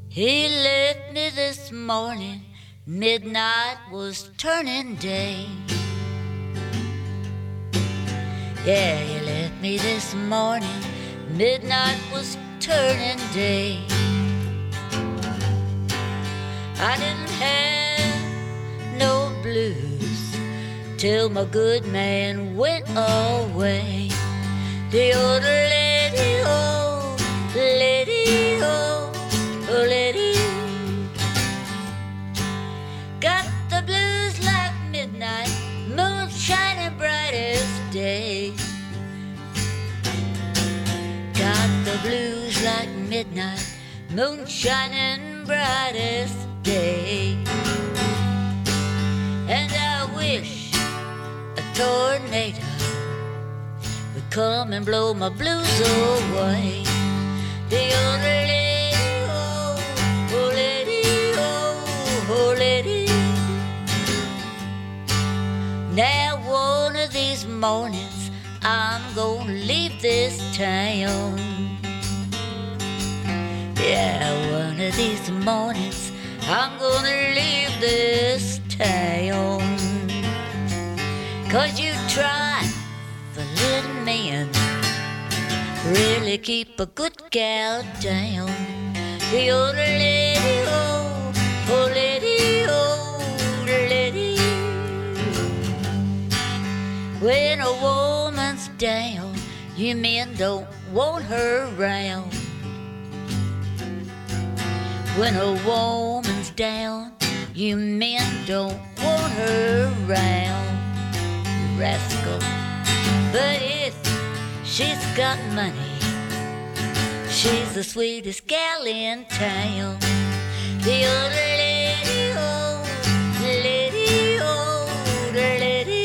He left me this morning, midnight was turning day. Yeah, he left me this morning, midnight was turning day. I didn't have no blues till my good man went away. The old lady, oh, lady, oh, oh, lady, got the blues like midnight, moon shining bright as day. Got the blues like midnight, moon shining bright as day. And I wish a tornado would come and blow my blues away. The old lady, oh, oh, lady, oh, oh, lady. Now one of these mornings I'm gonna leave this town. Yeah, one of these mornings I'm gonna leave this town. 'Cause you try for little men, really keep a good gal down. The old lady, oh, oh, lady, oh, lady. When a woman's down, you men don't want her around. When a woman's down, you men don't want her around, you rascal. But if she's got money, she's the sweetest gal in town. The old lady, oh, lady, oh, lady.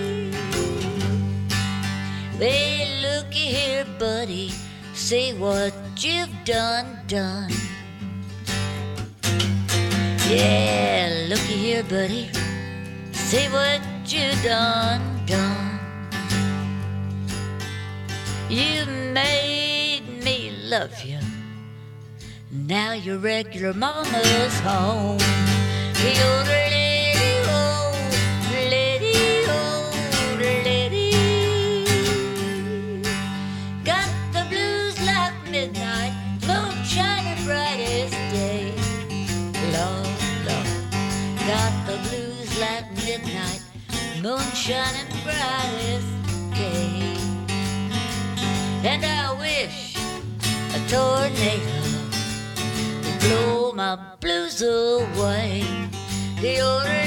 Well, looky here, buddy, see what you've done. Yeah, looky here, buddy, see what you done. You made me love you, now your regular mama's home. The old lady, oh, lady, oh, lady, got the blues like midnight, moon shining bright as day. Lord, got the blues like midnight, moon shining bright as day. And I wish a tornado would blow my blues away. The old